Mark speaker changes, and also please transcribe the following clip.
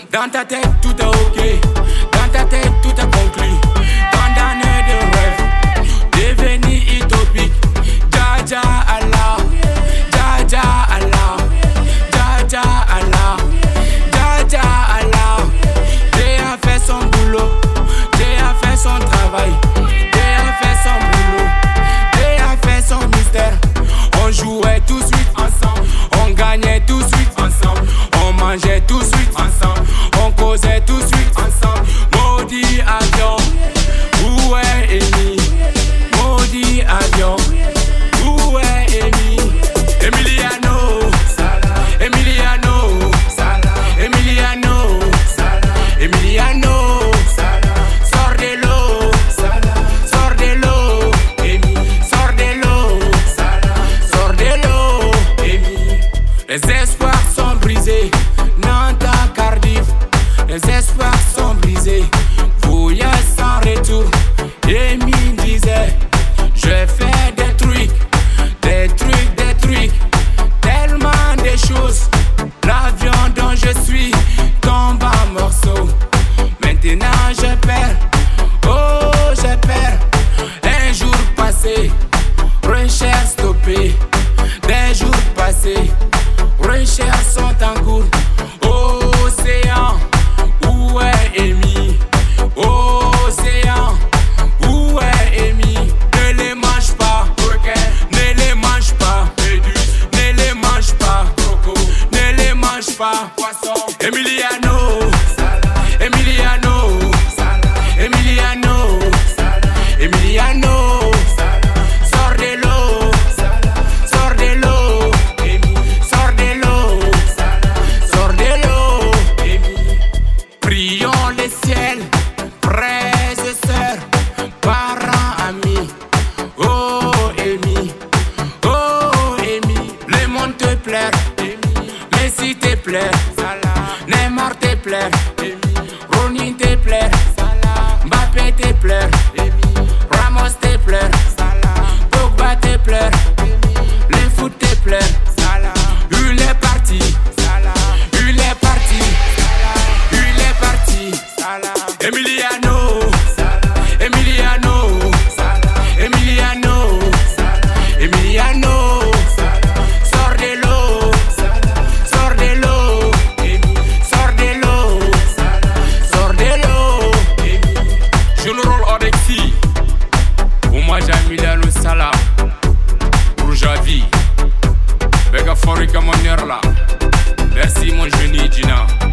Speaker 1: Dans ta tête tout est ok, dans ta tête tout est conclu. Tant d'années de rêve, devenu utopique. Jaja Allah, Jaja Allah, Jaja Allah, Jaja Allah. Dieu a fait son boulot, Dieu a fait son travail, Dieu a fait son boulot, Dieu a fait son mystère. On jouait tout de suite ensemble, on gagnait tout de suite ensemble, on mangeait tout de suite ensemble, on causait tout de suite ensemble. Maudit avion, où est Amy? Maudit avion, où est Amy? Emiliano, Emiliano, Emiliano, Emiliano, sors de l'eau, sors de l'eau, sors de l'eau, sors de l'eau, les espoirs sont brisés, Nantes à Cardiff, les espoirs sont brisés, voyage sans retour. Amy disait, je fais des trucs, des trucs, des trucs, tellement de choses. L'avion dont je suis tombe en morceaux. Maintenant je perds, oh je perds. Un jour passé, recherche stoppée. Des jours passés, recherches sont en cours. Océan, où est Amy? Océan, où est Amy? Ne les mange pas, ne les mange pas, ne les mange pas, ne les mange pas. Emiliano, Emiliano, Emiliano, Emiliano, sors de l'eau, sors de l'eau, sors de l'eau, sors de l'eau. Prions le ciel, frères et sœurs, parents, amis. Oh Amy, oh Amy, le monde te plaît, Messi te plaît, Neymar te plaît, Rooney te plaît, Mbappé te plaît, Ramos te plaît, Pogba te plaît, le foot te plaît. Il est parti, il est parti, il est parti. Emiliano, Emiliano, Emiliano, Emiliano, sors de l'eau, sors de l'eau, sors de l'eau, sors de l'eau. Général Alexis, Oumar Emiliano Sala, Roujavi, Bega Forika Monerla. Merci mon génie Gina.